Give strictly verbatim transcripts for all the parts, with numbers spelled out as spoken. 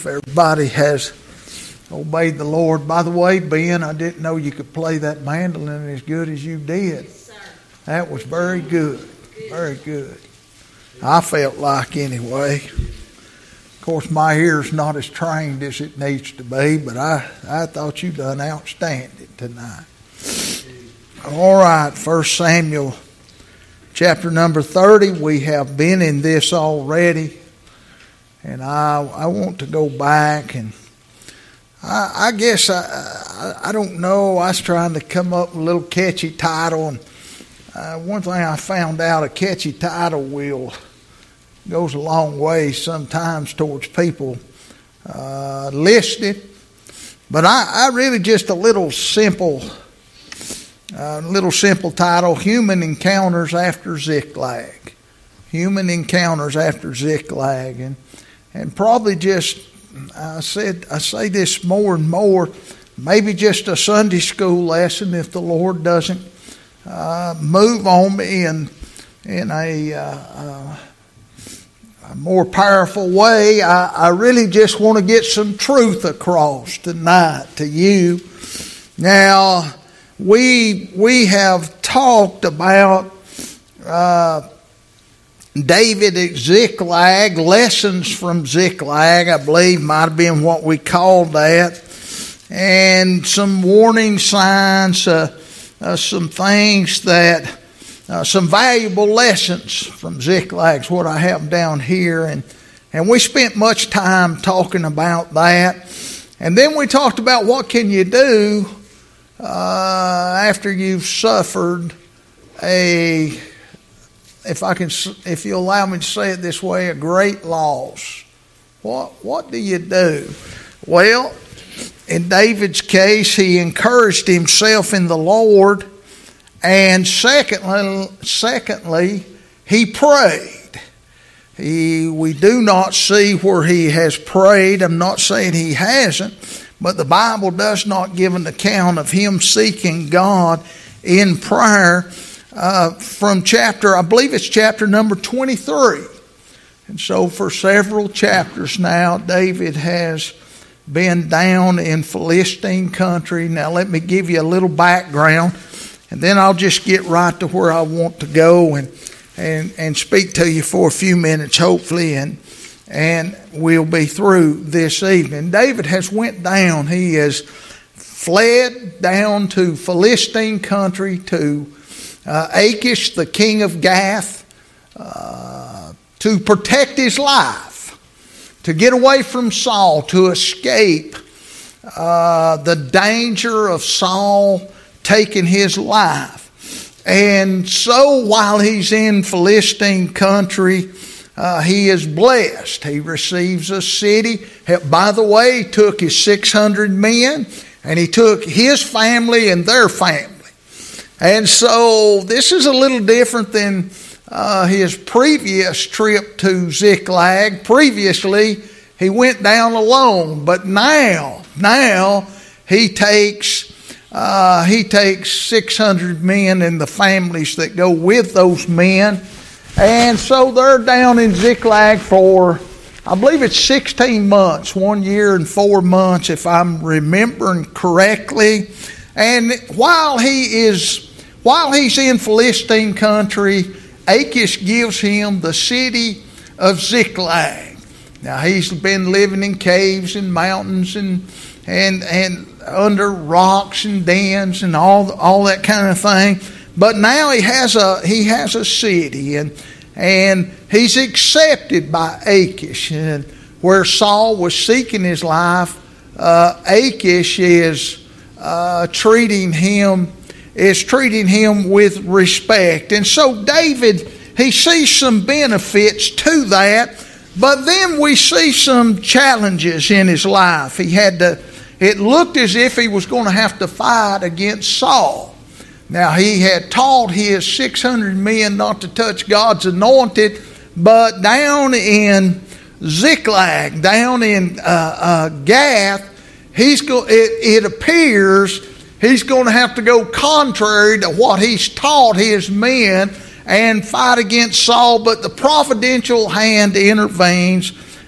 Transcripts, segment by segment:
if everybody has obeyed the Lord. By the way, Ben, I didn't know you could play that mandolin as good as you did. Yes, sir. That was very good. Very good. I felt like anyway. Of course, my ear's not as trained as it needs to be, but I, I thought you done outstanding tonight. All right, First Samuel chapter number thirty. We have been in this already, and I I want to go back, and I, I guess I, I I don't know. I was trying to come up with a little catchy title, and uh, one thing I found out: a catchy title will goes a long way sometimes towards people uh, listening. But I, I really just a little simple. A uh, little simple title, Human Encounters After Ziklag. Human Encounters After Ziklag. And and probably just, I said, I say this more and more, maybe just a Sunday school lesson if the Lord doesn't uh, move on me in, in a, uh, uh, a more powerful way. I, I really just want to get some truth across tonight to you. Now, We we have talked about uh, David at Ziklag, lessons from Ziklag, I believe might have been what we called that, and some warning signs, uh, uh, some things that, uh, some valuable lessons from Ziklag is what I have down here, and and we spent much time talking about that, and then we talked about what can you do Uh, after you've suffered a, if I can, if you allow me to say it this way, a great loss. What what do you do? Well, in David's case, he encouraged himself in the Lord, and secondly, secondly, he prayed. He we do not see where he has prayed. I'm not saying he hasn't. But the Bible does not give an account of him seeking God in prayer uh, from chapter, I believe it's chapter number twenty-three. And so for several chapters now, David has been down in Philistine country. Now let me give you a little background, and then I'll just get right to where I want to go and and, and speak to you for a few minutes, hopefully, and And we'll be through this evening. David has went down. He has fled down to Philistine country, to uh, Achish, the king of Gath, uh, to protect his life, to get away from Saul, to escape uh, the danger of Saul taking his life. And so while he's in Philistine country, Uh, he is blessed. He receives a city. By the way, he took his six hundred men, and he took his family and their family. And so this is a little different than uh, his previous trip to Ziklag. Previously, he went down alone, but now, now he takes uh, he takes six hundred men and the families that go with those men. And so they're down in Ziklag for, I believe it's sixteen months, one year and four months, if I'm remembering correctly. And while he is, while he's in Philistine country, Achish gives him the city of Ziklag. Now he's been living in caves and mountains and and and under rocks and dens and all all that kind of thing. But now he has a he has a city, and and he's accepted by Achish. And where Saul was seeking his life, uh, Achish is uh, treating him is treating him with respect. And so David, he sees some benefits to that, but then we see some challenges in his life. He had to. It looked as if he was going to have to fight against Saul. Now, he had taught his six hundred men not to touch God's anointed, but down in Ziklag, down in uh, uh, Gath, he's go, it, it appears he's going to have to go contrary to what he's taught his men and fight against Saul. But the providential hand intervenes,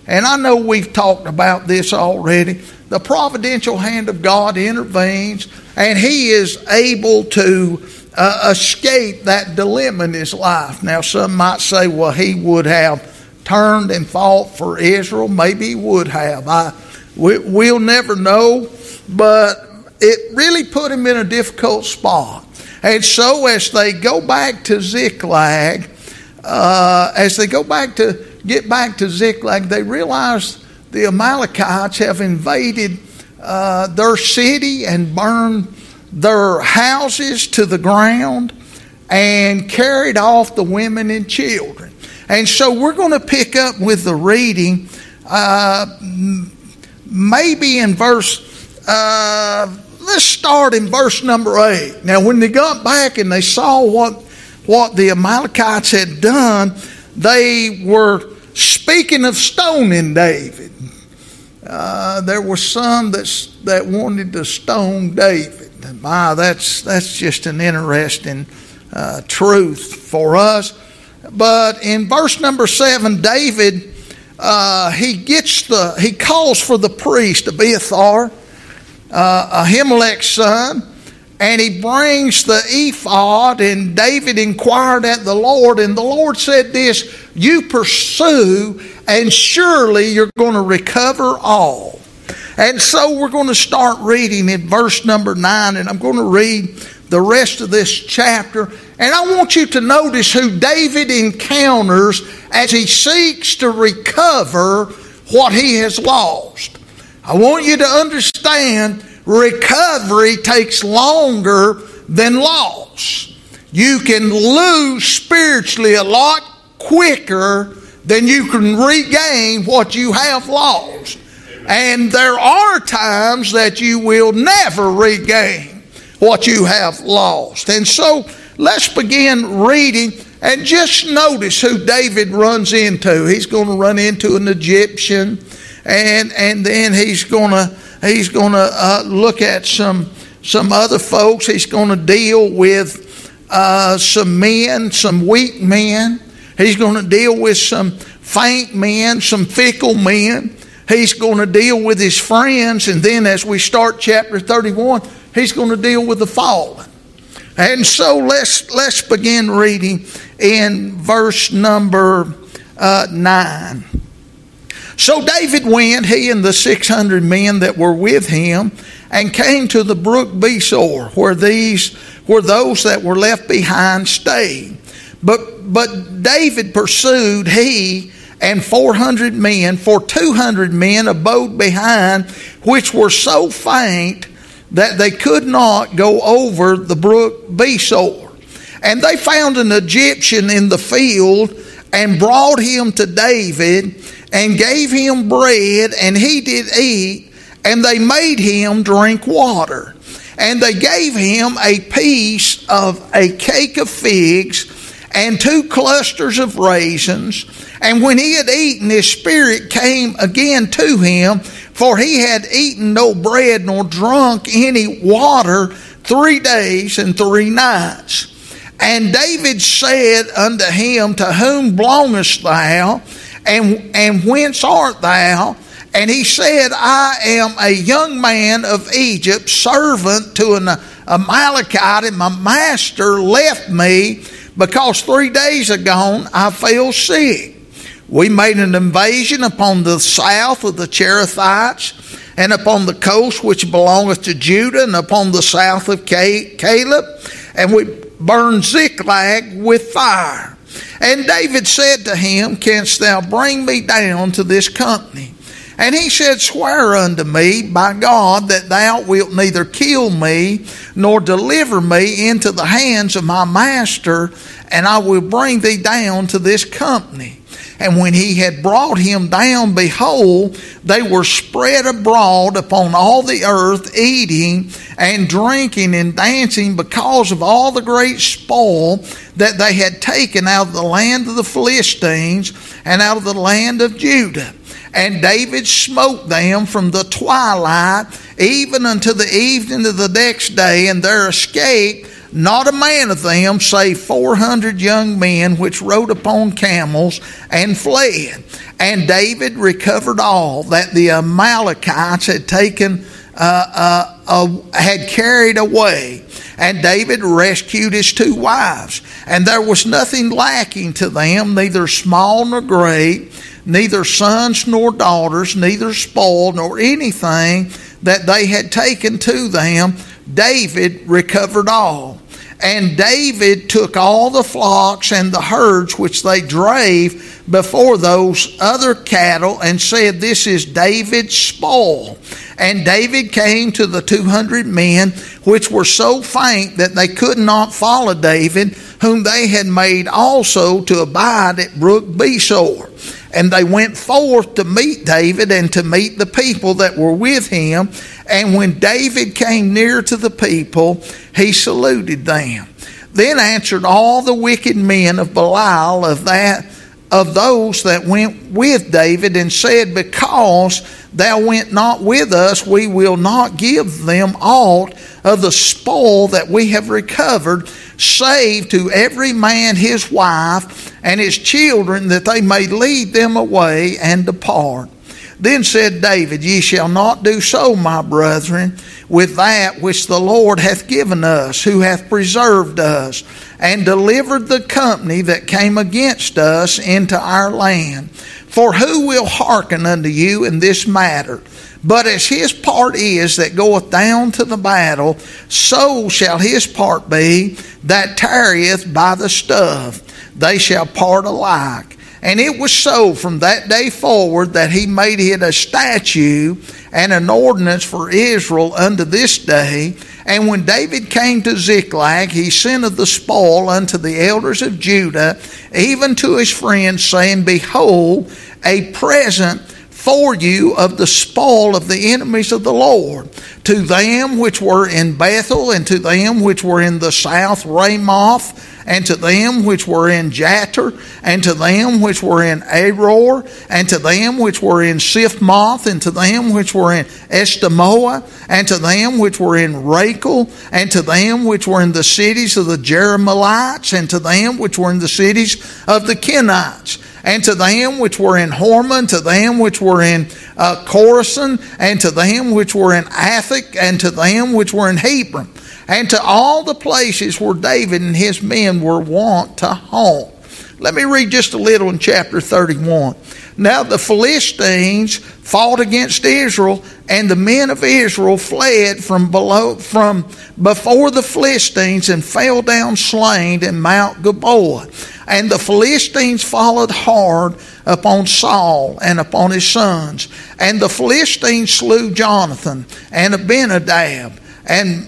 And I know we've talked about this already. The providential hand of God intervenes, and he is able to uh, escape that dilemma in his life. Now, some might say, well, he would have turned and fought for Israel. Maybe he would have. I, we, we'll never know, but it really put him in a difficult spot. And so as they go back to Ziklag, uh, as they go back to get back to Ziklag, they realize the Amalekites have invaded uh, their city and burned their houses to the ground and carried off the women and children. And so we're going to pick up with the reading, uh, maybe in verse, uh, let's start in verse number eight. Now, when they got back and they saw what, what the Amalekites had done, they were speaking of stoning David. Uh, there were some that, that wanted to stone David. And my, that's, that's just an interesting uh, truth for us. But in verse number seven, David, uh, he gets the, he calls for the priest, Abiathar, uh, Ahimelech's son, and he brings the ephod, and David inquired at the Lord, and the Lord said this, you pursue, and surely you're going to recover all. And so we're going to start reading in verse number nine, and I'm going to read the rest of this chapter. And I want you to notice who David encounters as he seeks to recover what he has lost. I want you to understand recovery takes longer than loss. You can lose spiritually a lot quicker than you can regain what you have lost. And there are times that you will never regain what you have lost. And so let's begin reading and just notice who David runs into. He's going to run into an Egyptian, and and then he's going to he's going to uh, look at some some other folks. He's going to deal with uh, some men, some weak men. He's going to deal with some faint men, some fickle men. He's going to deal with his friends, and then as we start chapter thirty-one, he's going to deal with the fallen. And so let's let's begin reading in verse number uh, nine. So David went, he and the six hundred men that were with him, and came to the brook Besor, where these where those that were left behind stayed. But but David pursued, he and four hundred men, for two hundred men abode behind, which were so faint that they could not go over the brook Besor. And they found an Egyptian in the field, and brought him to David, and gave him bread, and he did eat, and they made him drink water. And they gave him a piece of a cake of figs, and two clusters of raisins. And when he had eaten, his spirit came again to him, for he had eaten no bread nor drunk any water three days and three nights. And David said unto him, to whom belongest thou, and, and whence art thou? And he said, I am a young man of Egypt, servant to an Amalekite, and my master left me, because three days ago I fell sick. We made an invasion upon the south of the Cherethites, and upon the coast which belongeth to Judah, and upon the south of Caleb, and we burned Ziklag with fire. And David said to him, canst thou bring me down to this company? And he said, swear unto me by God that thou wilt neither kill me nor deliver me into the hands of my master, and I will bring thee down to this company. And when he had brought him down, behold, they were spread abroad upon all the earth, eating and drinking and dancing, because of all the great spoil that they had taken out of the land of the Philistines and out of the land of Judah. And David smote them from the twilight even unto the evening of the next day, and there escaped not a man of them, save four hundred young men which rode upon camels and fled. And David recovered all that the Amalekites had taken, uh, uh, uh, had carried away. And David rescued his two wives. And there was nothing lacking to them, neither small nor great, neither sons nor daughters, neither spoil nor anything that they had taken to them. David recovered all. And David took all the flocks and the herds which they drave before those other cattle, and said, This is David's spoil. And David came to the two hundred men which were so faint that they could not follow David, whom they had made also to abide at Brook Besor. And they went forth to meet David and to meet the people that were with him. And when David came near to the people, he saluted them. Then answered all the wicked men of Belial of that of those that went with David, and said, Because thou went not with us, we will not give them aught of the spoil that we have recovered, save to every man his wife and his children, that they may lead them away and depart. Then said David, Ye shall not do so, my brethren, with that which the Lord hath given us, who hath preserved us, and delivered the company that came against us into our land. For who will hearken unto you in this matter? But as his part is that goeth down to the battle, so shall his part be that tarrieth by the stuff. They shall part alike. And it was so from that day forward that he made it a statute and an ordinance for Israel unto this day. And when David came to Ziklag, he sent of the spoil unto the elders of Judah, even to his friends, saying, Behold, a present for you of the spoil of the enemies of the Lord, to them which were in Bethel, and to them which were in the south Ramoth, and to them which were in Jatir, and to them which were in Aror, and to them which were in Siphmoth, and to them which were in Estemoa, and to them which were in Rachel, and to them which were in the cities of the Jerahmeelites, and to them which were in the cities of the Kenites, and to them which were in Hormah, to them which were in uh, Chorazin, and to them which were in Athak, and to them which were in Hebron, and to all the places where David and his men were wont to haunt. Let me read just a little in chapter thirty-one. Now the Philistines fought against Israel, and the men of Israel fled from below from before the Philistines, and fell down slain in Mount Gilboa. And the Philistines followed hard upon Saul and upon his sons. And the Philistines slew Jonathan and Abinadab and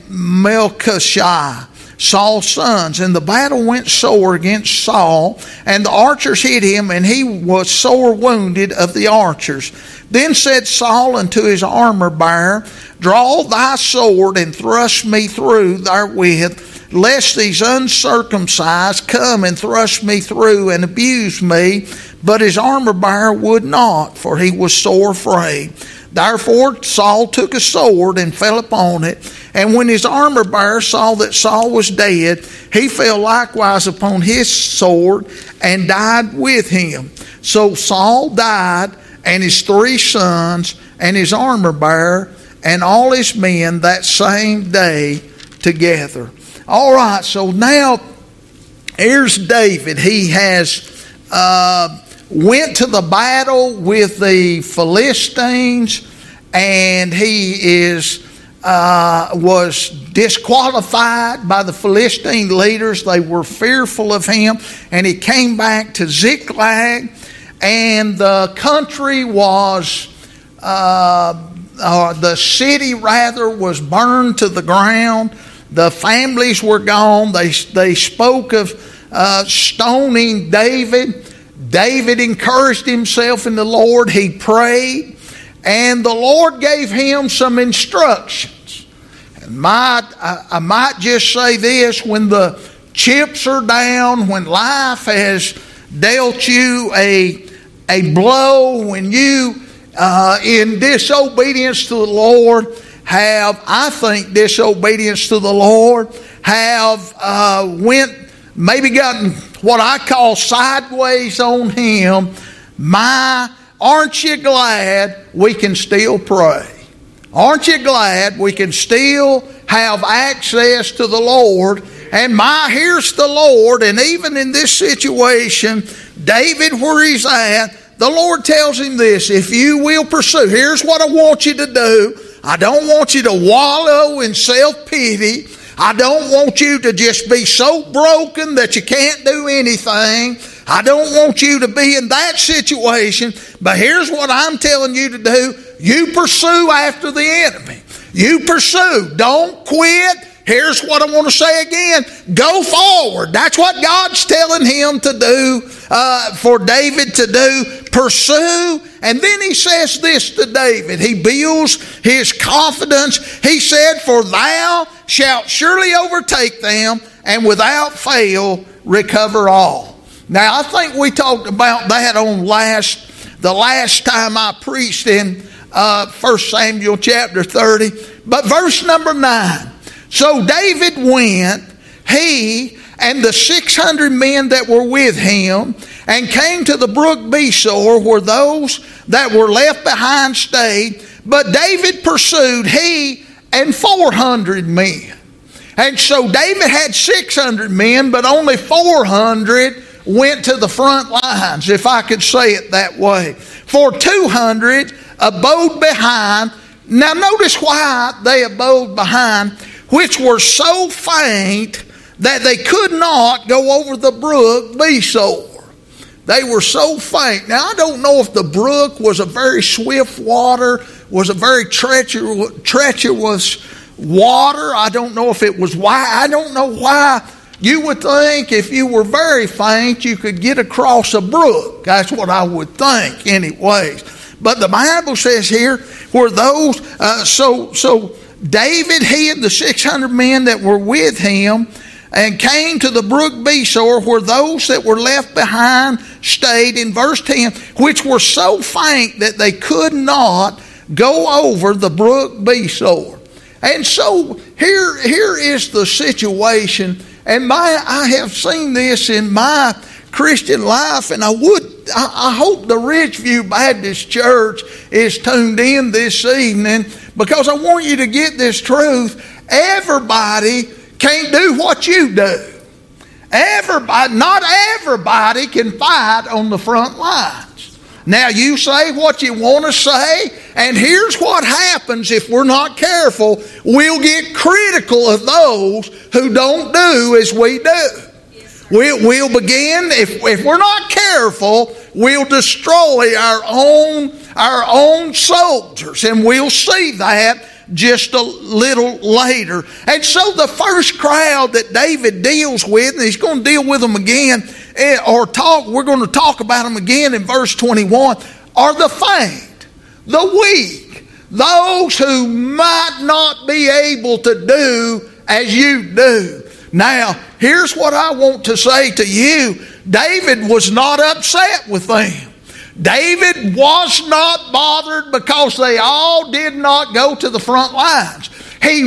Melchishai, Saul's sons. And the battle went sore against Saul, and the archers hit him, and he was sore wounded of the archers. Then said Saul unto his armor bearer, Draw thy sword, and thrust me through therewith, lest these uncircumcised come and thrust me through and abuse me. But his armor bearer would not, for he was sore afraid. Therefore Saul took a sword and fell upon it. And when his armor bearer saw that Saul was dead, he fell likewise upon his sword and died with him. So Saul died, and his three sons, and his armor bearer, and all his men that same day together. All right, so now here's David. He has uh, went to the battle with the Philistines, and he is uh, was disqualified by the Philistine leaders. They were fearful of him, and he came back to Ziklag, and the country was uh, uh, the city rather was burned to the ground. The families were gone. They they spoke of uh, stoning David. David encouraged himself in the Lord. He prayed, and the Lord gave him some instructions. And might I, I might just say this: when the chips are down, when life has dealt you a a blow, when you uh, in disobedience to the Lord have, I think, disobedience to the Lord have uh, went, maybe gotten what I call sideways on him, my, aren't you glad we can still pray? Aren't you glad we can still have access to the Lord? And my, here's the Lord, and even in this situation, David, where he's at, the Lord tells him this: if you will pursue, here's what I want you to do. I don't want you to wallow in self-pity. I don't want you to just be so broken that you can't do anything. I don't want you to be in that situation. But here's what I'm telling you to do. You pursue after the enemy. You pursue. Don't quit. Here's what I want to say again. Go forward. That's what God's telling him to do, uh, for David to do. Pursue. And then he says this to David. He builds his confidence. He said, for thou shalt surely overtake them, and without fail recover all. Now, I think we talked about that on last, the last time I preached in uh, First Samuel chapter thirty. But verse number nine. So David went, he and the six hundred men that were with him, and came to the brook Besor, where those that were left behind stayed. But David pursued, he and four hundred men. And so David had six hundred men, but only four hundred went to the front lines, if I could say it that way. For two hundred abode behind. Now notice why they abode behind, which were so faint that they could not go over the brook Besor. They were so faint. Now, I don't know if the brook was a very swift water, was a very treacherous, treacherous water. I don't know if it was why. I don't know why you would think if you were very faint, you could get across a brook. That's what I would think anyways. But the Bible says here, where those, uh, so, so David, he and the six hundred men that were with him, and came to the brook Besor, where those that were left behind stayed, in verse ten, which were so faint that they could not go over the brook Besor. And so here, here is the situation, and my I have seen this in my Christian life, and I would I, I hope the Ridgeview Baptist Church is tuned in this evening, because I want you to get this truth. Everybody can't do what you do. Everybody, not everybody can fight on the front lines. Now you say what you want to say, and here's what happens if we're not careful. We'll get critical of those who don't do as we do. We'll, we'll begin, if, if we're not careful, we'll destroy our own, our own soldiers, and we'll see that just a little later. And so the first crowd that David deals with, and he's going to deal with them again, or talk, we're going to talk about them again in verse twenty-one, are the faint, the weak, those who might not be able to do as you do. Now, here's what I want to say to you. David was not upset with them. David was not bothered because they all did not go to the front lines. He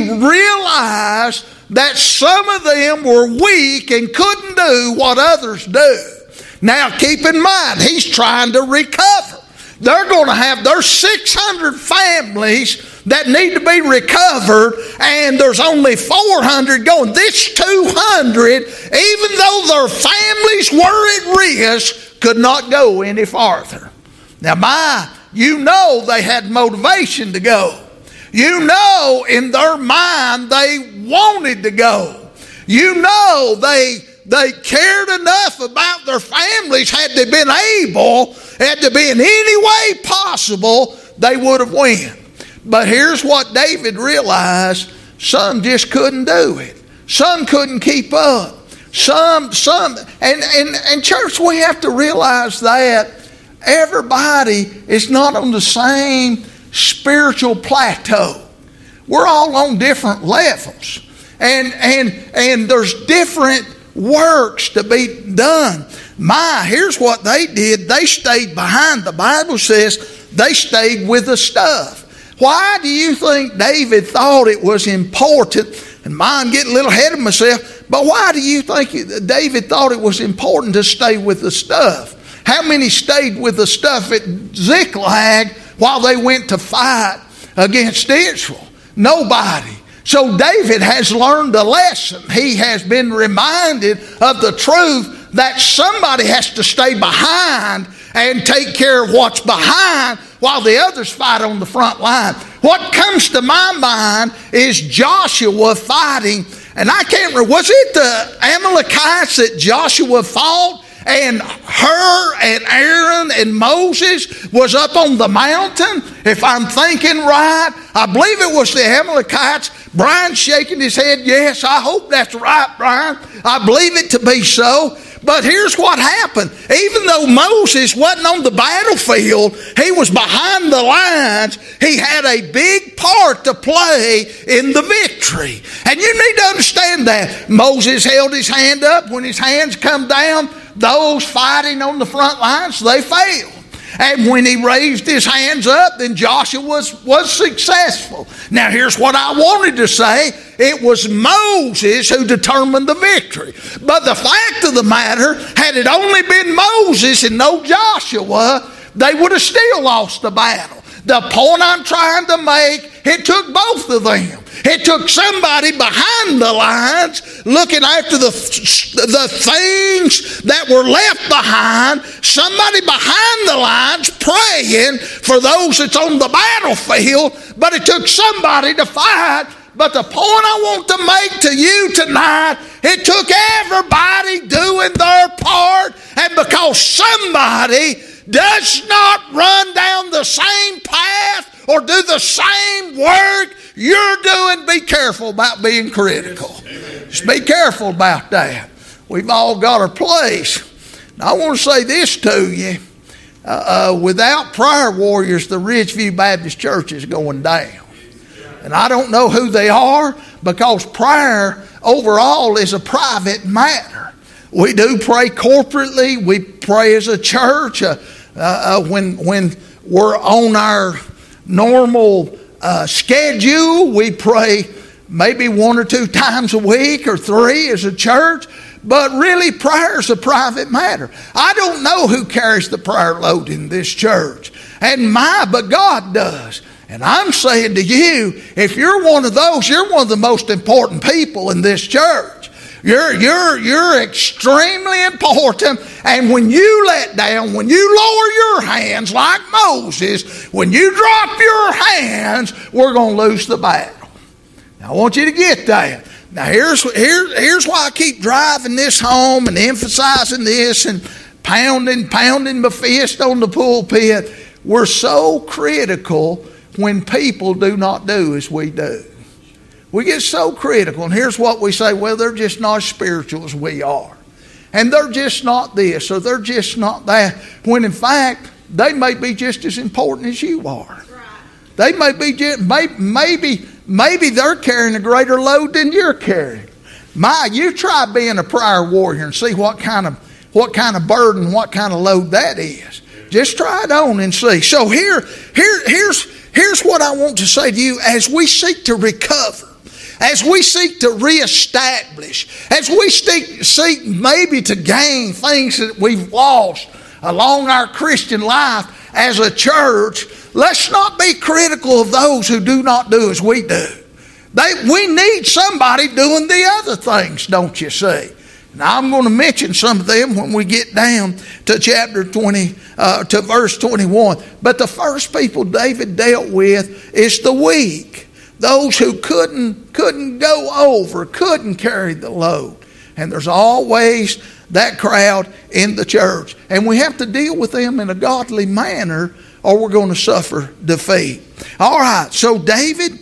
realized that some of them were weak and couldn't do what others do. Now keep in mind, he's trying to recover. They're going to have, there's six hundred families that need to be recovered, and there's only four hundred going. This two hundred, even though their families were at risk, could not go any farther. Now, my, you know they had motivation to go. You know in their mind they wanted to go. You know they they cared enough about their families. Had they been able, had to be in any way possible, they would have won. But here's what David realized. Some just couldn't do it. Some couldn't keep up. Some, some, and, and, and church, we have to realize that everybody is not on the same spiritual plateau. We're all on different levels. And, and, and there's different works to be done. My, here's what they did. They stayed behind. The Bible says they stayed with the stuff. Why do you think David thought it was important and mine getting a little ahead of myself, but why do you think David thought it was important to stay with the stuff? How many stayed with the stuff at Ziklag while they went to fight against Israel? Nobody. So David has learned a lesson. He has been reminded of the truth that somebody has to stay behind and take care of what's behind while the others fight on the front line. What comes to my mind is Joshua fighting, and I can't remember, was it the Amalekites that Joshua fought? And her and Aaron and Moses was up on the mountain, if I'm thinking right. I believe it was the Amalekites. Brian's shaking his head. Yes, I hope that's right, Brian. I believe it to be so. But here's what happened. Even though Moses wasn't on the battlefield, he was behind the lines. He had a big part to play in the victory. And you need to understand that. Moses held his hand up. When his hands come down, those fighting on the front lines, they failed. And when he raised his hands up, then Joshua was, was successful. Now here's what I wanted to say. It was Moses who determined the victory. But the fact of the matter, had it only been Moses and no Joshua, they would have still lost the battle. The point I'm trying to make, it took both of them. It took somebody behind the lines looking after the, the things that were left behind. Somebody behind the lines praying for those that's on the battlefield. But it took somebody to fight. But the point I want to make to you tonight, it took everybody doing their part. And because somebody does not run down the same path or do the same work you're doing, be careful about being critical. Just be careful about that. We've all got our place. Now, I want to say this to you. Uh, uh, without prayer warriors, the Ridgeview Baptist Church is going down. And I don't know who they are, because prayer overall is a private matter. We do pray corporately. We pray as a church. Uh, uh, when, when we're on our normal uh, schedule, we pray maybe one or two times a week or three as a church. But really, prayer is a private matter. I don't know who carries the prayer load in this church. And my, but God does. And I'm saying to you, if you're one of those, you're one of the most important people in this church. You're, you're, you're extremely important. And when you let down, when you lower your hands like Moses, when you drop your hands, we're going to lose the battle. Now, I want you to get that. Now, here's, here, here's why I keep driving this home and emphasizing this and pounding, pounding my fist on the pulpit. We're so critical when people do not do as we do. We get so critical, and here's what we say, well, they're just not as spiritual as we are. And they're just not this, or they're just not that. When in fact, they may be just as important as you are. They may be just, maybe, maybe they're carrying a greater load than you're carrying. My, you try being a prayer warrior and see what kind of what kind of burden, what kind of load that is. Just try it on and see. So here, here, here's here's what I want to say to you as we seek to recover. As we seek to reestablish, as we seek, seek maybe to gain things that we've lost along our Christian life as a church, let's not be critical of those who do not do as we do. They, we need somebody doing the other things, don't you see? Now I'm going to mention some of them when we get down to chapter twenty, uh, to verse twenty-one. But the first people David dealt with is the weak. Those who couldn't couldn't go over, couldn't carry the load. And there's always that crowd in the church. And we have to deal with them in a godly manner, or we're going to suffer defeat. All right, so David,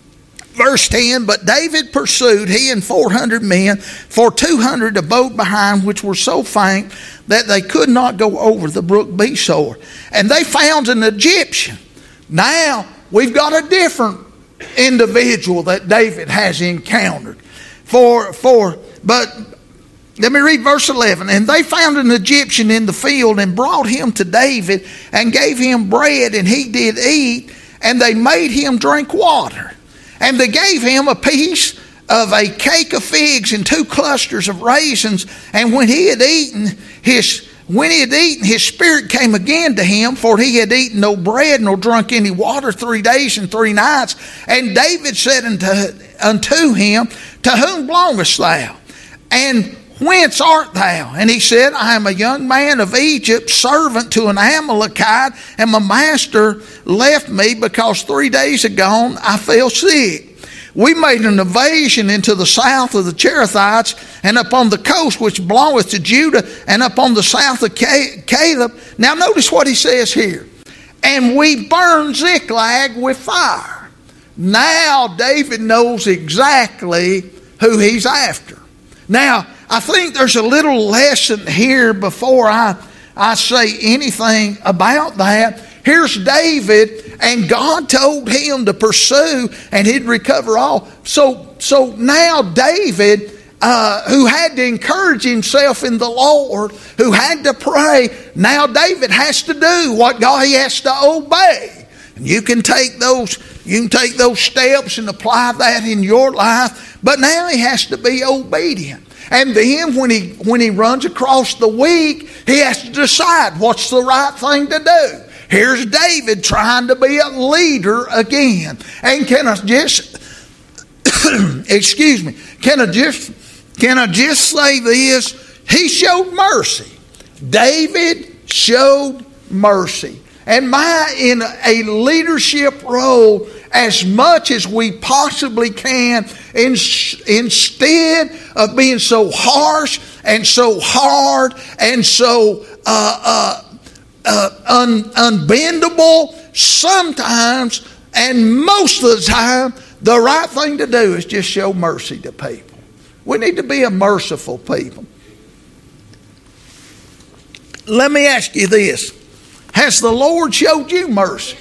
verse ten, but David pursued, he and four hundred men, for two hundred abode behind, which were so faint that they could not go over the brook Besor. And they found an Egyptian. Now, we've got a different individual that David has encountered. For, for, but let me read verse eleven. And they found an Egyptian in the field and brought him to David and gave him bread, and he did eat, and they made him drink water. And they gave him a piece of a cake of figs and two clusters of raisins. And when he had eaten, his when he had eaten, his spirit came again to him, for he had eaten no bread nor drunk any water three days and three nights. And David said unto, unto him, To whom belongest thou? And whence art thou? And he said, I am a young man of Egypt, servant to an Amalekite, and my master left me because three days ago I fell sick. We made an invasion into the south of the Cherethites, and upon the coast which belongeth to Judah, and upon the south of Caleb. Now notice what he says here. And we burned Ziklag with fire. Now David knows exactly who he's after. Now, I think there's a little lesson here before I, I say anything about that. Here's David, and God told him to pursue, and he'd recover all. So, so now David, uh, who had to encourage himself in the Lord, who had to pray, now David has to do what God, he has to obey. And you can take those, you can take those steps and apply that in your life, but now he has to be obedient. And then when he when he runs across the weak, he has to decide what's the right thing to do. Here's David trying to be a leader again. And can I just, excuse me, can I just, can I just say this? He showed mercy. David showed mercy. And my, in a leadership role, as much as we possibly can, in, instead of being so harsh and so hard and so uh, uh, uh, un, unbendable, sometimes and most of the time, the right thing to do is just show mercy to people. We need to be a merciful people. Let me ask you this. Has the Lord showed you mercy?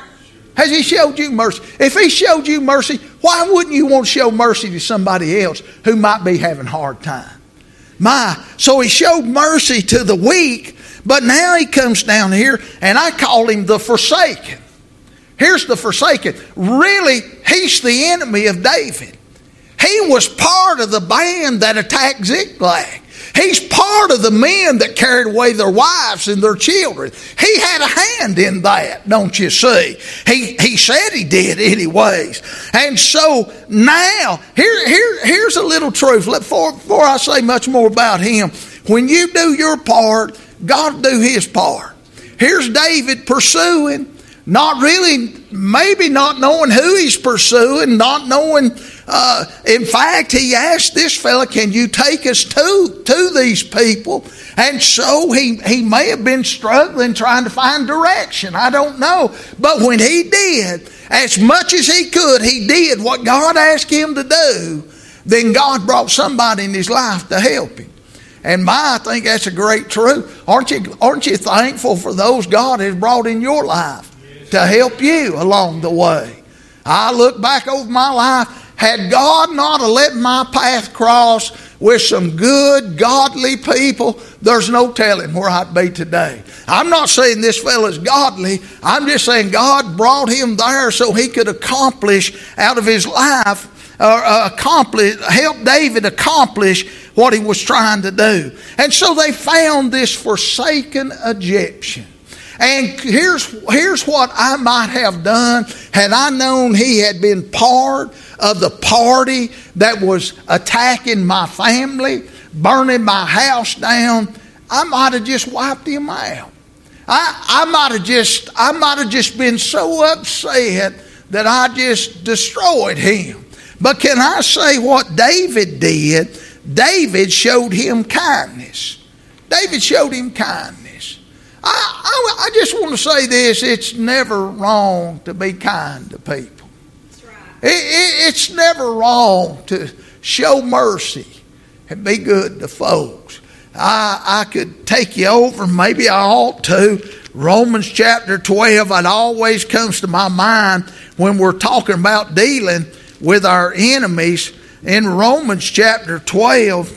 Has he showed you mercy? If he showed you mercy, why wouldn't you want to show mercy to somebody else who might be having a hard time? My, so he showed mercy to the weak, but now he comes down here, and I call him the forsaken. Here's the forsaken. Really, he's the enemy of David. He was part of the band that attacked Ziklag. He's part of the men that carried away their wives and their children. He had a hand in that, don't you see? He he said he did anyways. And so now, here, here, here's a little truth. Before, before I say much more about him, when you do your part, God will do his part. Here's David pursuing, not really, maybe not knowing who he's pursuing, not knowing... Uh, in fact, he asked this fella, can you take us to, to these people? And so he, he may have been struggling trying to find direction. I don't know. But when he did, as much as he could, he did what God asked him to do. Then God brought somebody in his life to help him. And my, I think that's a great truth. Aren't you, aren't you thankful for those God has brought in your life to help you along the way? I look back over my life. Had God not let my path cross with some good, godly people, there's no telling where I'd be today. I'm not saying this fella's godly. I'm just saying God brought him there so he could accomplish out of his life, or uh, accomplish, help David accomplish what he was trying to do. And so they found this forsaken Egyptian. And here's, here's what I might have done had I known he had been part of the party that was attacking my family, burning my house down. I might have just wiped him out. I, I might have just I might have just been so upset that I just destroyed him. But can I say what David did? David showed him kindness. David showed him kindness. I, I, I just want to say this. It's never wrong to be kind to people. That's right. It, it, it's never wrong to show mercy and be good to folks. I, I could take you over, maybe I ought to. Romans chapter twelve, it always comes to my mind when we're talking about dealing with our enemies. In Romans chapter twelve,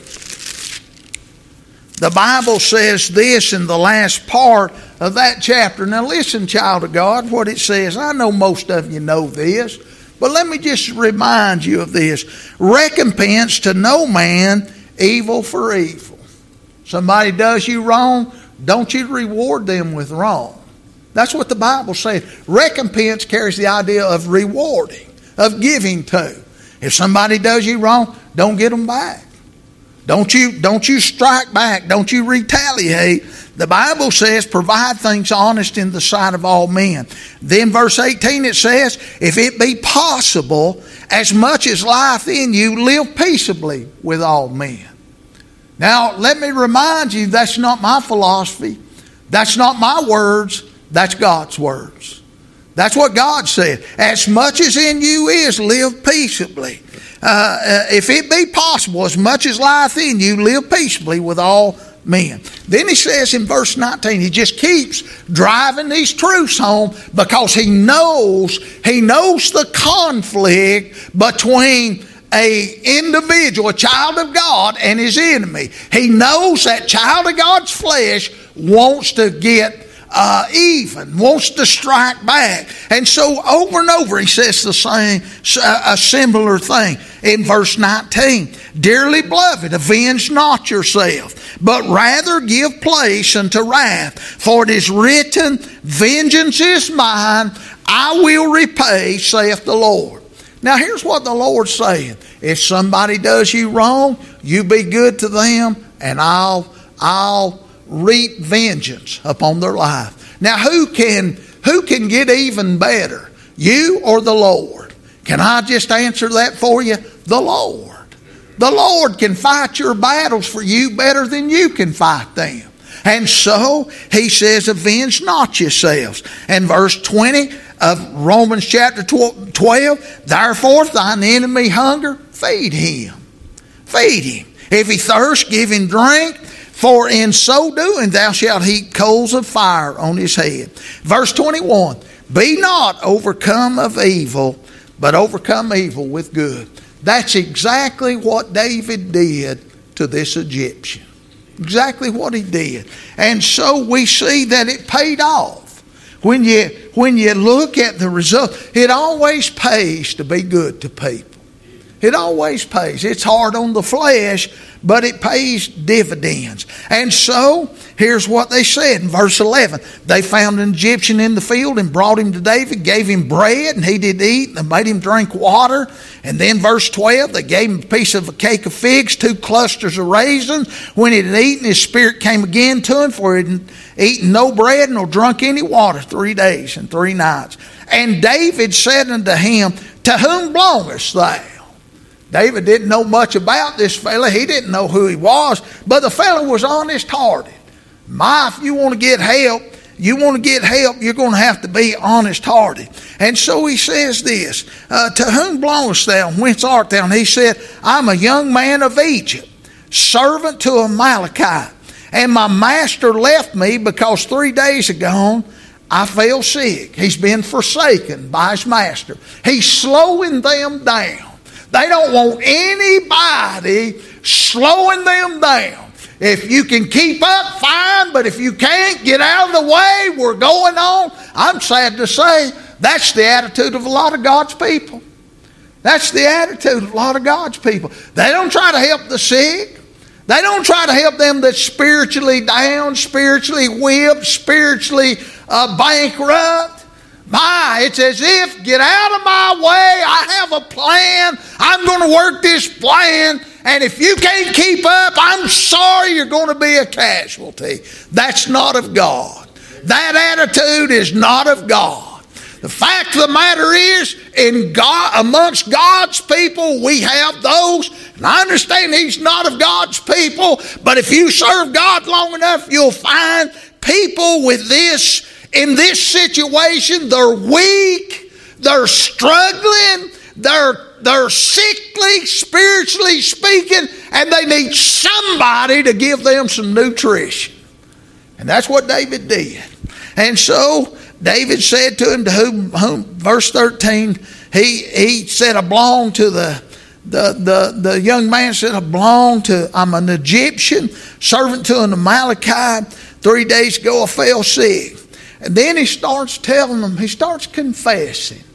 the Bible says this in the last part of that chapter. Now listen, child of God, what it says. I know most of you know this. But let me just remind you of this. Recompense to no man evil for evil. Somebody does you wrong, don't you reward them with wrong. That's what the Bible says. Recompense carries the idea of rewarding, of giving to. If somebody does you wrong, don't get them back. Don't you, don't you strike back. Don't you retaliate. The Bible says, provide things honest in the sight of all men. Then verse eighteen it says, if it be possible, as much as lieth in you, live peaceably with all men. Now, let me remind you, that's not my philosophy. That's not my words. That's God's words. That's what God said. As much as in you is, live peaceably. Uh, if it be possible, as much as lieth in you, live peaceably with all men. Then he says in verse nineteen, he just keeps driving these truths home because he knows, he knows the conflict between a individual, a child of God, and his enemy. He knows that child of God's flesh wants to get Uh, even, wants to strike back. And so over and over he says the same, a similar thing in verse nineteen. Dearly beloved, avenge not yourself, but rather give place unto wrath. For it is written, vengeance is mine, I will repay, saith the Lord. Now here's what the Lord's saying. If somebody does you wrong, you be good to them, and I'll, I'll reap vengeance upon their life. Now who can who can get even better? You or the Lord? Can I just answer that for you? The Lord. The Lord can fight your battles for you better than you can fight them. And so he says, avenge not yourselves. And verse twenty of Romans chapter twelve, therefore if thine enemy hunger, feed him. Feed him. If he thirst, give him drink. For in so doing thou shalt heap coals of fire on his head. Verse twenty-one, be not overcome of evil, but overcome evil with good. That's exactly what David did to this Egyptian. Exactly what he did. And so we see that it paid off. When you, when you look at the result, it always pays to be good to people. It always pays. It's hard on the flesh, but it pays dividends. And so, here's what they said in verse eleven. They found an Egyptian in the field and brought him to David, gave him bread, and he did eat, and made him drink water. And then verse twelve, they gave him a piece of a cake of figs, two clusters of raisins. When he had eaten, his spirit came again to him, for he had eaten no bread nor drunk any water three days and three nights. And David said unto him, to whom belongest thou? David didn't know much about this fella. He didn't know who he was, but the fella was honest-hearted. My, if you want to get help, you want to get help, you're going to have to be honest-hearted. And so he says this, uh, to whom belongest thou, and whence art thou? And he said, I'm a young man of Egypt, servant to a Amalekite. And my master left me because three days ago I fell sick. He's been forsaken by his master. He's slowing them down. They don't want anybody slowing them down. If you can keep up, fine, but if you can't, get out of the way, we're going on. I'm sad to say, that's the attitude of a lot of God's people. That's the attitude of a lot of God's people. They don't try to help the sick. They don't try to help them that's spiritually down, spiritually whipped, spiritually uh, bankrupt. My, it's as if, get out of my way, I have a plan, I'm going to work this plan, and if you can't keep up, I'm sorry, you're going to be a casualty. That's not of God. That attitude is not of God. The fact of the matter is, in God, amongst God's people, we have those, and I understand he's not of God's people, but if you serve God long enough, you'll find people with this. In this situation, they're weak, they're struggling, they're, they're sickly, spiritually speaking, and they need somebody to give them some nutrition. And that's what David did. And so David said to him, to whom, whom verse thirteen, he, he said, I belong to the, the, the, the young man said, I belong to, I'm an Egyptian, servant to an Amalekite. Three days ago I fell sick. And then he starts telling them, he starts confessing.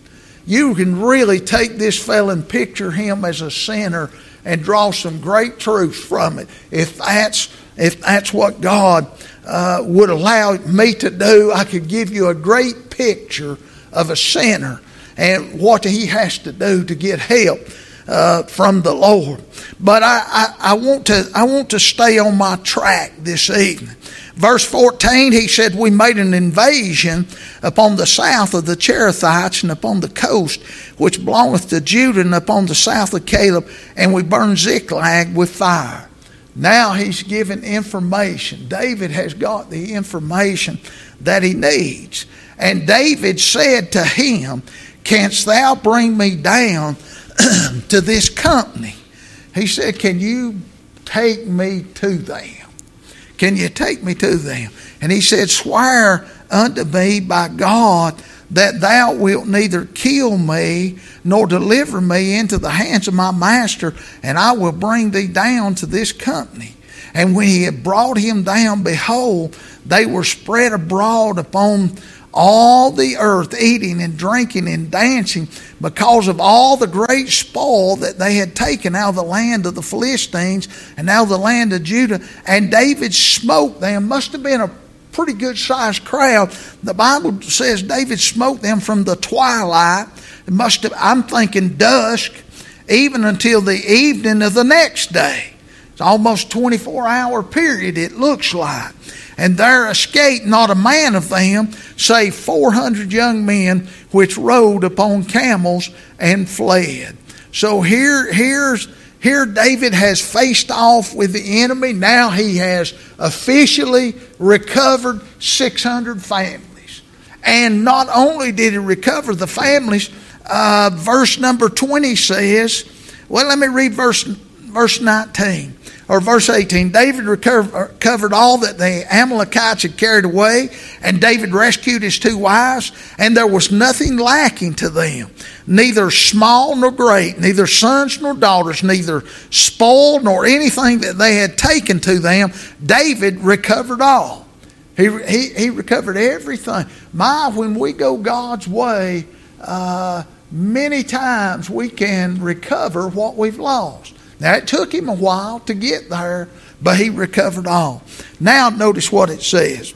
you can really take this fella and picture him as a sinner and draw some great truths from it. If that's if that's what God uh, would allow me to do, I could give you a great picture of a sinner and what he has to do to get help uh, from the Lord. But I, I, I want to I want to stay on my track this evening. Verse fourteen, he said, we made an invasion upon the south of the Cherethites and upon the coast which belongeth to Judah and upon the south of Caleb, and we burned Ziklag with fire. Now he's given information. David has got the information that he needs. And David said to him, canst thou bring me down to this company? He said, can you take me to them? Can you take me to them? And he said, swear unto me by God that thou wilt neither kill me nor deliver me into the hands of my master, and I will bring thee down to this company. And when he had brought him down, behold, they were spread abroad upon all the earth, eating and drinking and dancing, because of all the great spoil that they had taken out of the land of the Philistines and out of the land of Judah. And David smote them. Must have been a pretty good sized crowd. The Bible says David smote them from the twilight. It must have, I'm thinking dusk, even until the evening of the next day. It's almost twenty-four hour period, it looks like. And there escaped not a man of them, save four hundred young men, which rode upon camels and fled. So here, here's, here David has faced off with the enemy. Now he has officially recovered six hundred families. And not only did he recover the families, uh, verse number twenty says, well, let me read verse, verse nineteen. Or verse eighteen, David recovered all that the Amalekites had carried away, and David rescued his two wives, and there was nothing lacking to them, neither small nor great, neither sons nor daughters, neither spoil nor anything that they had taken to them. David recovered all. He, he, he recovered everything. My, when we go God's way, uh, many times we can recover what we've lost. Now, it took him a while to get there, but he recovered all. Now, notice what it says.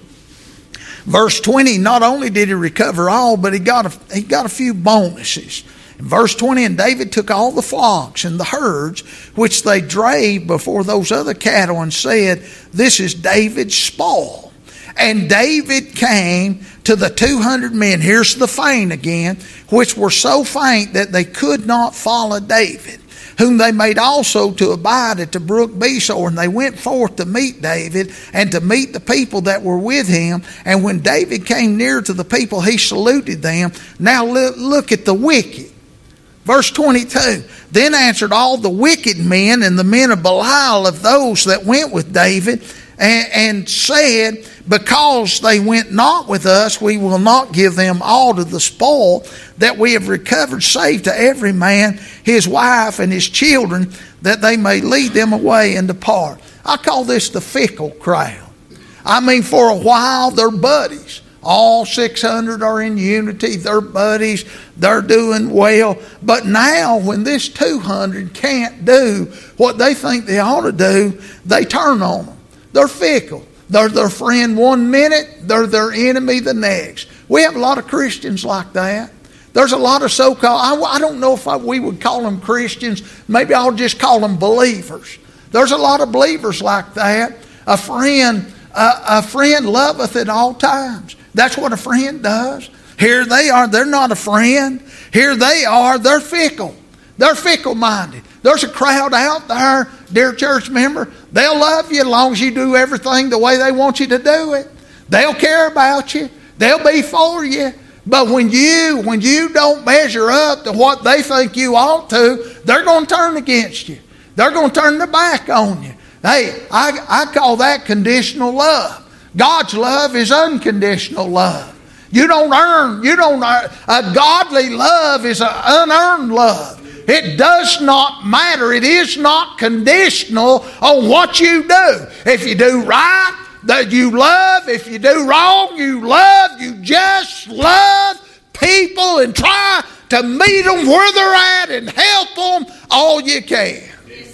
Verse twenty, not only did he recover all, but he got a, he got a few bonuses. In verse twenty, and David took all the flocks and the herds, which they drave before those other cattle, and said, this is David's spoil. And David came to the two hundred men, here's the faint again, which were so faint that they could not follow David, whom they made also to abide at the brook Besor. And they went forth to meet David and to meet the people that were with him. And when David came near to the people, he saluted them. Now look at the wicked. Verse twenty-two, then answered all the wicked men and the men of Belial of those that went with David, and, and said, because they went not with us, we will not give them all to the spoil that we have recovered, save to every man his wife and his children, that they may lead them away and depart. I call this the fickle crowd. I mean, for a while, they're buddies. All six hundred are in unity. They're buddies. They're doing well. But now, when this two hundred can't do what they think they ought to do, they turn on them. They're fickle. They're their friend one minute, they're their enemy the next. We have a lot of Christians like that. There's a lot of so-called, I, I don't know if I, we would call them Christians. Maybe I'll just call them believers. There's a lot of believers like that. A friend, uh, a friend loveth at all times. That's what a friend does. Here they are, they're not a friend. Here they are, they're fickle. They're fickle-minded. There's a crowd out there, dear church member. They'll love you as long as you do everything the way they want you to do it. They'll care about you. They'll be for you. But when you when you don't measure up to what they think you ought to, they're going to turn against you. They're going to turn their back on you. Hey, I, I call that conditional love. God's love is unconditional love. You don't earn, you don't earn. A godly love is an unearned love. It does not matter. It is not conditional on what you do. If you do right, that you love. If you do wrong, you love. You just love people and try to meet them where they're at and help them all you can.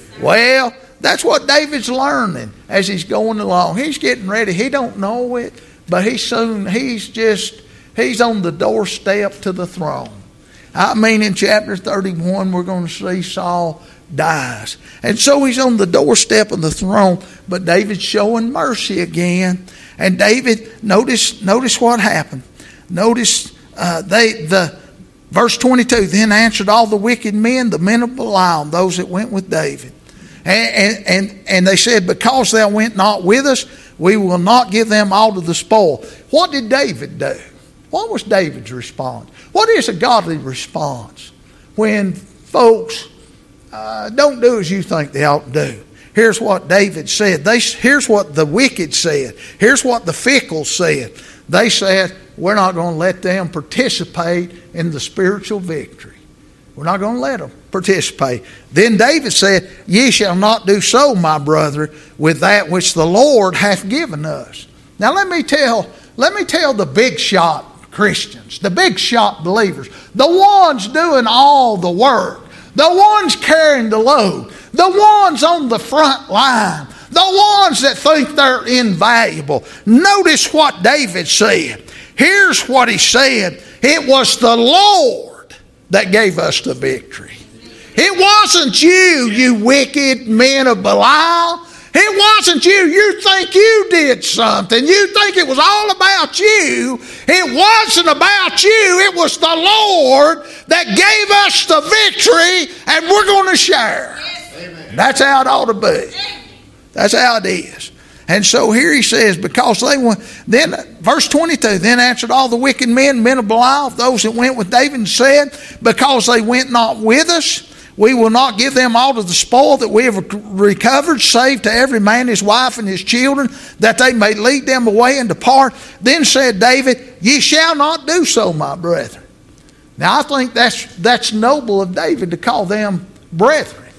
Well, that's what David's learning as he's going along. He's getting ready. He don't know it, but he's soon, he's just, he's on the doorstep to the throne. I mean, in chapter thirty-one, we're going to see Saul dies. And so he's on the doorstep of the throne, but David's showing mercy again. And David, notice, notice what happened. Notice uh, they the verse twenty-two, then answered all the wicked men, the men of Belial, those that went with David. And, and, and they said, because thou went not with us, we will not give them all to the spoil. What did David do? What was David's response? What is a godly response when folks uh, don't do as you think they ought to do? Here's what David said. They, here's what the wicked said. Here's what the fickle said. They said, we're not going to let them participate in the spiritual victory. We're not going to let them participate. Then David said, ye shall not do so, my brother, with that which the Lord hath given us. Now let me tell, let me tell the big shot Christians, the big shot believers, the ones doing all the work, the ones carrying the load, the ones on the front line, the ones that think they're invaluable. Notice what David said. Here's what he said. It was the Lord that gave us the victory. It wasn't you, you wicked men of Belial. It wasn't you. You think you did something. You think it was all about you. It wasn't about you. It was the Lord that gave us the victory, and we're going to share. Amen. That's how it ought to be. That's how it is. And so here he says, because they went, then verse twenty-two, then answered all the wicked men, men of Belial, those that went with David, and said, because they went not with us, we will not give them all to the spoil that we have recovered, save to every man his wife and his children, that they may lead them away and depart. Then said David, ye shall not do so, my brethren. Now I think that's that's noble of David to call them brethren.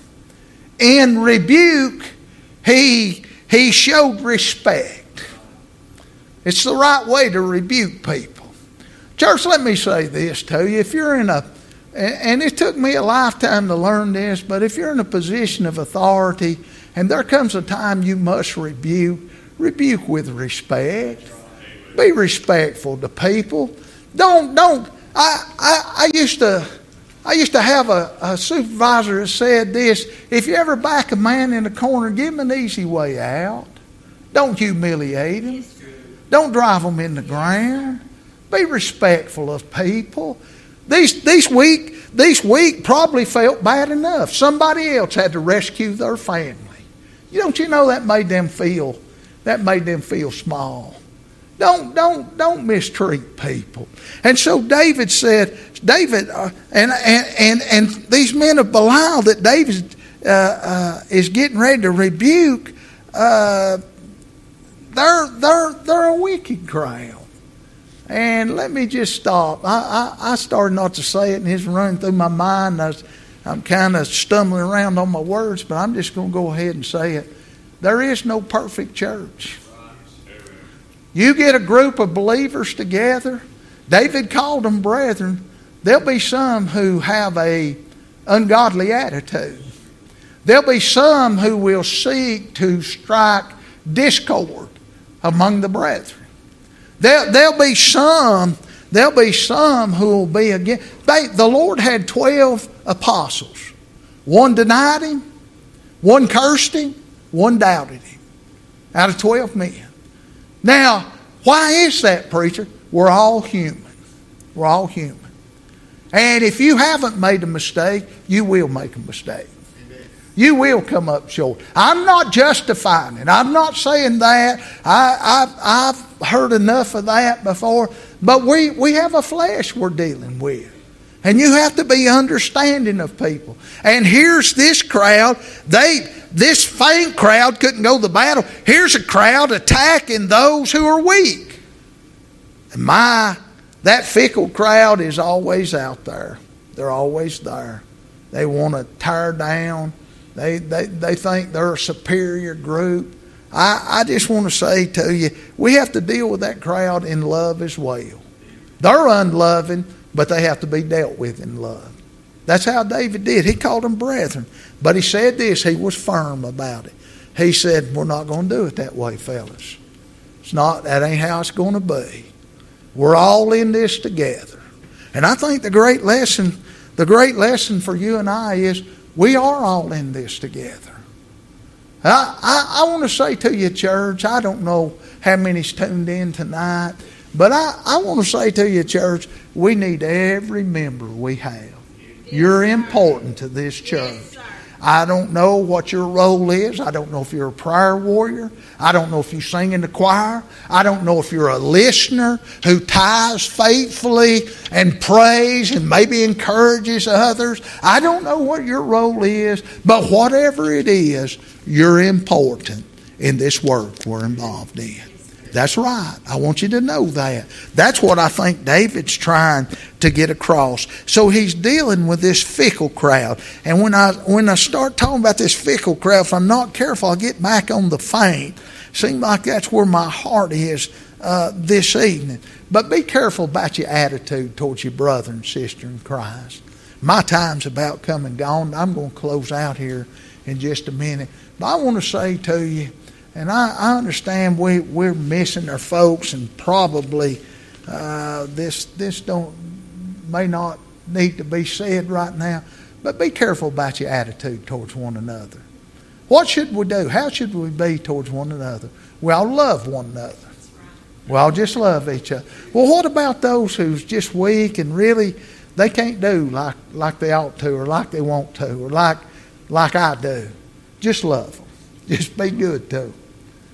In rebuke, he he showed respect. It's the right way to rebuke people. Church, let me say this to you. If you're in a And it took me a lifetime to learn this, but if you're in a position of authority and there comes a time you must rebuke, rebuke with respect. Be respectful to people. Don't, don't, I, I, I used to, I used to have a, a supervisor that said this, if you ever back a man in a corner, give him an easy way out. Don't humiliate him. Don't drive him in the ground. Be respectful of people. These these weak these weak probably felt bad enough. Somebody else had to rescue their family. You don't you know that made them feel that made them feel small. Don't don't don't mistreat people. And so David said, David uh, and, and and and these men of Belial that David uh, uh, is getting ready to rebuke, uh, they're they're they're a wicked crowd. And let me just stop. I, I, I started not to say it, and it's running through my mind. I was, I'm kind of stumbling around on my words, but I'm just going to go ahead and say it. There is no perfect church. You get a group of believers together. David called them brethren. There'll be some who have a ungodly attitude. There'll be some who will seek to strike discord among the brethren. There, there'll be some, there'll be some who will be against. They, the Lord had twelve apostles. One denied him, one cursed him, one doubted him. Out of twelve men. Now, why is that, preacher? We're all human. We're all human. And if you haven't made a mistake, you will make a mistake. You will come up short. I'm not justifying it. I'm not saying that. I, I've, I've heard enough of that before. But we, we have a flesh we're dealing with. And you have to be understanding of people. And here's this crowd. They, this faint crowd couldn't go to the battle. Here's a crowd attacking those who are weak. And my, that fickle crowd is always out there. They're always there. They want to tear down. They, they they think they're a superior group. I, I just want to say to you, we have to deal with that crowd in love as well. They're unloving, but they have to be dealt with in love. That's how David did. He called them brethren. But he said this, he was firm about it. He said, we're not going to do it that way, fellas. It's not, that ain't how it's going to be. We're all in this together. And I think the great lesson, the great lesson for you and I is we are all in this together. I, I, I want to say to you, church, I don't know how many's tuned in tonight, but I, I want to say to you, church, we need every member we have. You're important to this church. I don't know what your role is. I don't know if you're a prayer warrior. I don't know if you sing in the choir. I don't know if you're a listener who tithes faithfully and prays and maybe encourages others. I don't know what your role is, but whatever it is, you're important in this work we're involved in. That's right. I want you to know that. That's what I think David's trying to get across. So he's dealing with this fickle crowd. And when I when I start talking about this fickle crowd, if I'm not careful, I'll get back on the faint. Seems like that's where my heart is uh, this evening. But be careful about your attitude towards your brother and sister in Christ. My time's about come and gone. I'm going to close out here in just a minute. But I want to say to you, and I, I understand we, we're missing our folks, and probably uh, this this don't may not need to be said right now, but be careful about your attitude towards one another. What should we do? How should we be towards one another? We all love one another. We all just love each other. Well, what about those who's just weak and really they can't do like, like they ought to, or like they want to, or like like I do? Just love them. Just be good to them.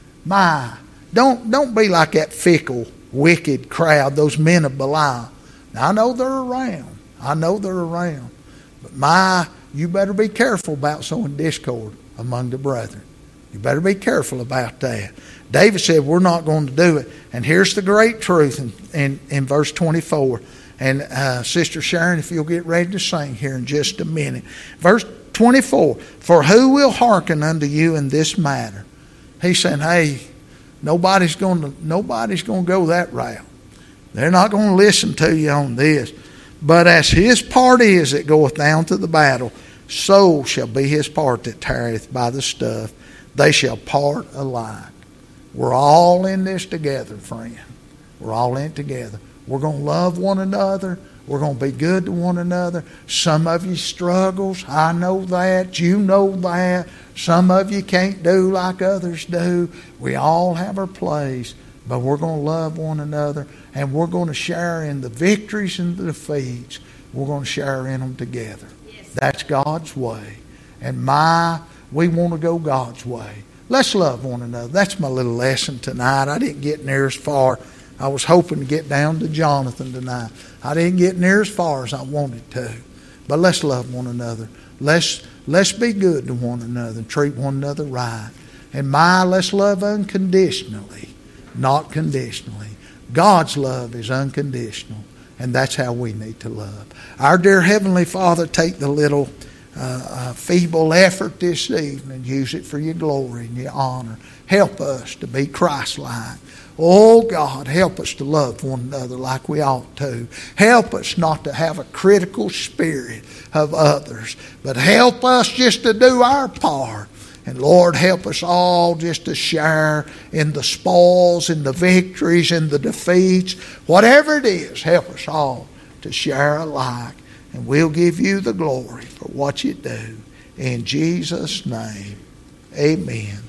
My, don't don't be like that fickle, wicked crowd, those men of Belial. Now, I know they're around. I know they're around. But my, you better be careful about sowing discord among the brethren. You better be careful about that. David said, we're not going to do it. And here's the great truth in, in, in verse twenty-four. And uh, Sister Sharon, if you'll get ready to sing here in just a minute. Verse twenty-four, for who will hearken unto you in this matter? He's saying, hey, nobody's going to nobody's going to go that route. They're not going to listen to you on this. But as his part is that goeth down to the battle, so shall be his part that tarrieth by the stuff. They shall part alike. We're all in this together, friend. We're all in it together. We're going to love one another. We're going to be good to one another. Some of you struggles. I know that. You know that. Some of you can't do like others do. We all have our place. But we're going to love one another. And we're going to share in the victories and the defeats. We're going to share in them together. Yes. That's God's way. And my, we want to go God's way. Let's love one another. That's my little lesson tonight. I didn't get near as far. I was hoping to get down to Jonathan tonight. I didn't get near as far as I wanted to. But let's love one another. Let's let's be good to one another and treat one another right. And my, let's love unconditionally, not conditionally. God's love is unconditional. And that's how we need to love. Our dear Heavenly Father, take the little uh, uh, feeble effort this evening. Use it for your glory and your honor. Help us to be Christ-like. Oh, God, help us to love one another like we ought to. Help us not to have a critical spirit of others, but help us just to do our part. And, Lord, help us all just to share in the spoils, in the victories, in the defeats. Whatever it is, help us all to share alike. And we'll give you the glory for what you do. In Jesus' name, amen.